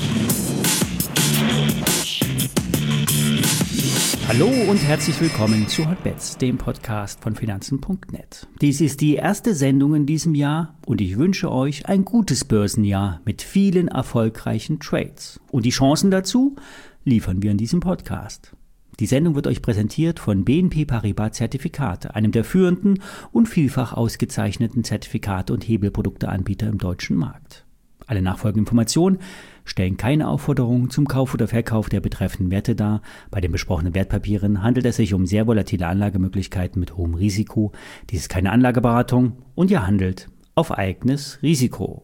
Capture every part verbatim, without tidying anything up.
Hallo und herzlich willkommen zu Hotbets, dem Podcast von Finanzen Punkt net. Dies ist die erste Sendung in diesem Jahr und ich wünsche euch ein gutes Börsenjahr mit vielen erfolgreichen Trades. Und die Chancen dazu liefern wir in diesem Podcast. Die Sendung wird euch präsentiert von B N P Paribas Zertifikate, einem der führenden und vielfach ausgezeichneten Zertifikate- und Hebelprodukteanbieter im deutschen Markt. Alle nachfolgenden Informationen stellen keine Aufforderung zum Kauf oder Verkauf der betreffenden Werte dar. Bei den besprochenen Wertpapieren handelt es sich um sehr volatile Anlagemöglichkeiten mit hohem Risiko. Dies ist keine Anlageberatung und ihr handelt auf eigenes Risiko.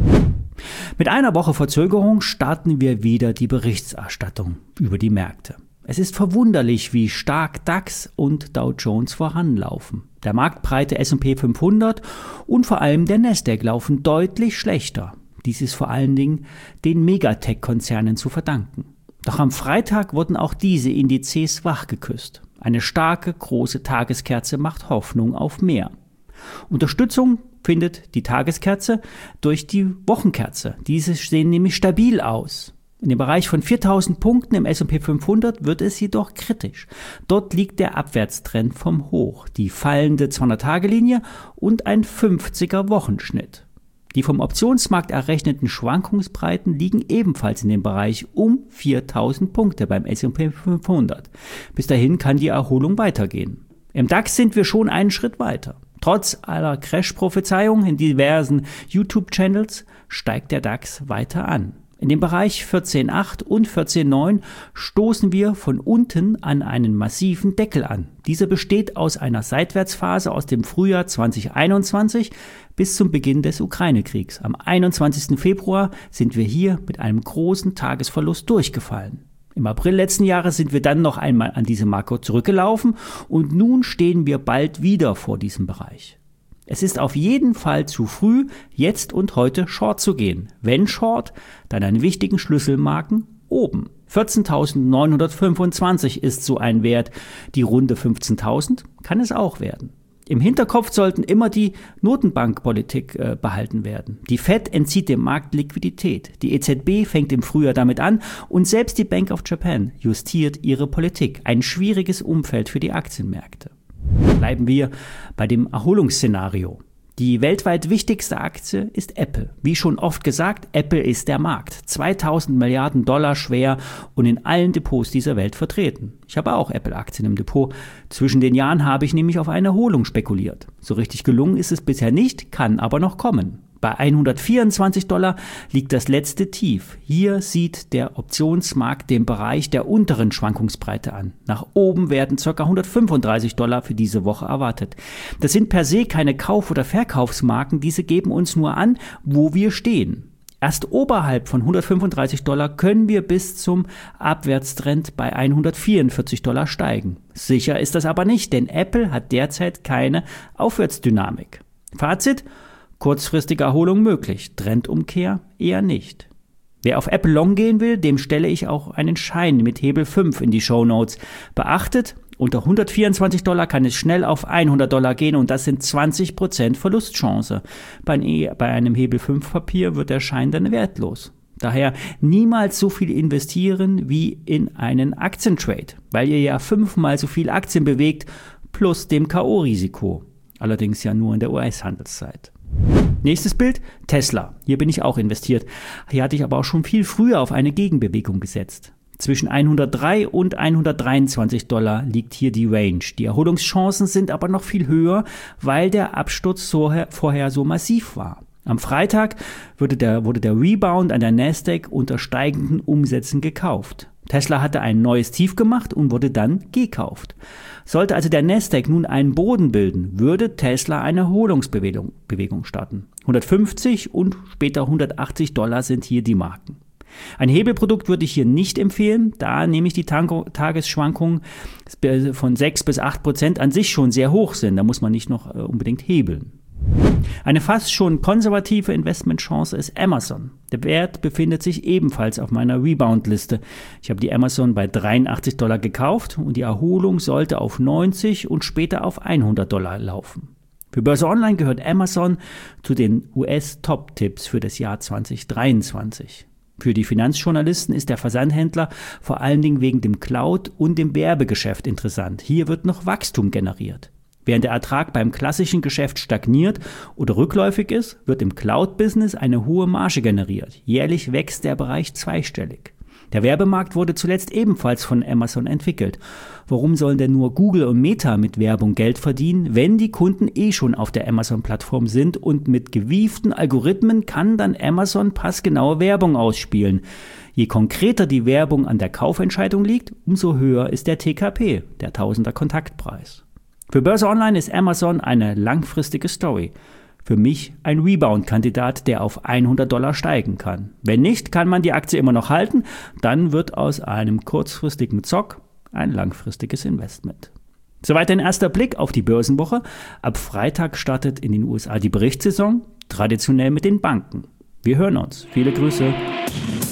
Mit einer Woche Verzögerung starten wir wieder die Berichterstattung über die Märkte. Es ist verwunderlich, wie stark DAX und Dow Jones voranlaufen. Der marktbreite S und P fünfhundert und vor allem der Nasdaq laufen deutlich schlechter. Dies ist vor allen Dingen den Megatech-Konzernen zu verdanken. Doch am Freitag wurden auch diese Indizes wachgeküsst. Eine starke, große Tageskerze macht Hoffnung auf mehr. Unterstützung findet die Tageskerze durch die Wochenkerze. Diese sehen nämlich stabil aus. In dem Bereich von viertausend Punkten im S und P fünfhundert wird es jedoch kritisch. Dort liegt der Abwärtstrend vom Hoch, die fallende zweihundert-Tage-Linie und ein fünfziger-Wochenschnitt. Die vom Optionsmarkt errechneten Schwankungsbreiten liegen ebenfalls in dem Bereich um viertausend Punkte beim S und P fünfhundert. Bis dahin kann die Erholung weitergehen. Im DAX sind wir schon einen Schritt weiter. Trotz aller Crash-Prophezeiungen in diversen YouTube-Channels steigt der DAX weiter an. In dem Bereich vierzehn Komma acht und vierzehn Komma neun stoßen wir von unten an einen massiven Deckel an. Dieser besteht aus einer Seitwärtsphase aus dem Frühjahr zweitausendeinundzwanzig bis zum Beginn des Ukraine-Kriegs. Am einundzwanzigsten Februar sind wir hier mit einem großen Tagesverlust durchgefallen. Im April letzten Jahres sind wir dann noch einmal an diese Marke zurückgelaufen und nun stehen wir bald wieder vor diesem Bereich. Es ist auf jeden Fall zu früh, jetzt und heute Short zu gehen. Wenn Short, dann an wichtigen Schlüsselmarken oben. vierzehntausendneunhundertfünfundzwanzig ist so ein Wert. Die Runde fünfzehntausend kann es auch werden. Im Hinterkopf sollten immer die Notenbankpolitik äh, behalten werden. Die Fed entzieht dem Markt Liquidität. Die E Z B fängt im Frühjahr damit an und selbst die Bank of Japan justiert ihre Politik. Ein schwieriges Umfeld für die Aktienmärkte. Bleiben wir bei dem Erholungsszenario. Die weltweit wichtigste Aktie ist Apple. Wie schon oft gesagt, Apple ist der Markt. zweitausend Milliarden Dollar schwer und in allen Depots dieser Welt vertreten. Ich habe auch Apple-Aktien im Depot. Zwischen den Jahren habe ich nämlich auf eine Erholung spekuliert. So richtig gelungen ist es bisher nicht, kann aber noch kommen. Bei hundertvierundzwanzig Dollar liegt das letzte Tief. Hier sieht der Optionsmarkt den Bereich der unteren Schwankungsbreite an. Nach oben werden ca. hundertfünfunddreißig Dollar für diese Woche erwartet. Das sind per se keine Kauf- oder Verkaufsmarken, diese geben uns nur an, wo wir stehen. Erst oberhalb von hundertfünfunddreißig Dollar können wir bis zum Abwärtstrend bei hundertvierundvierzig Dollar steigen. Sicher ist das aber nicht, denn Apple hat derzeit keine Aufwärtsdynamik. Fazit: kurzfristige Erholung möglich, Trendumkehr eher nicht. Wer auf Apple Long gehen will, dem stelle ich auch einen Schein mit Hebel fünf in die Shownotes. Beachtet, unter hundertvierundzwanzig Dollar kann es schnell auf hundert Dollar gehen und das sind zwanzig Prozent Verlustchance. Bei, bei einem Hebel fünf Papier wird der Schein dann wertlos. Daher niemals so viel investieren wie in einen Aktientrade, weil ihr ja fünfmal so viel Aktien bewegt plus dem K O-Risiko. Allerdings ja nur in der U S-Handelszeit. Nächstes Bild, Tesla. Hier bin ich auch investiert. Hier hatte ich aber auch schon viel früher auf eine Gegenbewegung gesetzt. Zwischen hundertdrei und hundertdreiundzwanzig Dollar liegt hier die Range. Die Erholungschancen sind aber noch viel höher, weil der Absturz vorher, vorher so massiv war. Am Freitag wurde der, wurde der Rebound an der Nasdaq unter steigenden Umsätzen gekauft. Tesla hatte ein neues Tief gemacht und wurde dann gekauft. Sollte also der Nasdaq nun einen Boden bilden, würde Tesla eine Erholungsbewegung Bewegung starten. hundertfünfzig und später hundertachtzig Dollar sind hier die Marken. Ein Hebelprodukt würde ich hier nicht empfehlen, da nämlich die Tagesschwankungen von sechs bis acht Prozent an sich schon sehr hoch sind. Da muss man nicht noch unbedingt hebeln. Eine fast schon konservative Investmentchance ist Amazon. Der Wert befindet sich ebenfalls auf meiner Rebound-Liste. Ich habe die Amazon bei dreiundachtzig Dollar gekauft und die Erholung sollte auf neunzig und später auf hundert Dollar laufen. Für Börse Online gehört Amazon zu den U S-Top-Tipps für das Jahr zwanzig dreiundzwanzig. Für die Finanzjournalisten ist der Versandhändler vor allen Dingen wegen dem Cloud- und dem Werbegeschäft interessant. Hier wird noch Wachstum generiert. Während der Ertrag beim klassischen Geschäft stagniert oder rückläufig ist, wird im Cloud-Business eine hohe Marge generiert. Jährlich wächst der Bereich zweistellig. Der Werbemarkt wurde zuletzt ebenfalls von Amazon entwickelt. Warum sollen denn nur Google und Meta mit Werbung Geld verdienen, wenn die Kunden eh schon auf der Amazon-Plattform sind und mit gewieften Algorithmen kann dann Amazon passgenaue Werbung ausspielen. Je konkreter die Werbung an der Kaufentscheidung liegt, umso höher ist der T K P, der Tausender Kontaktpreis. Für Börse Online ist Amazon eine langfristige Story. Für mich ein Rebound-Kandidat, der auf hundert Dollar steigen kann. Wenn nicht, kann man die Aktie immer noch halten. Dann wird aus einem kurzfristigen Zock ein langfristiges Investment. Soweit ein erster Blick auf die Börsenwoche. Ab Freitag startet in den U S A die Berichtssaison, traditionell mit den Banken. Wir hören uns. Viele Grüße.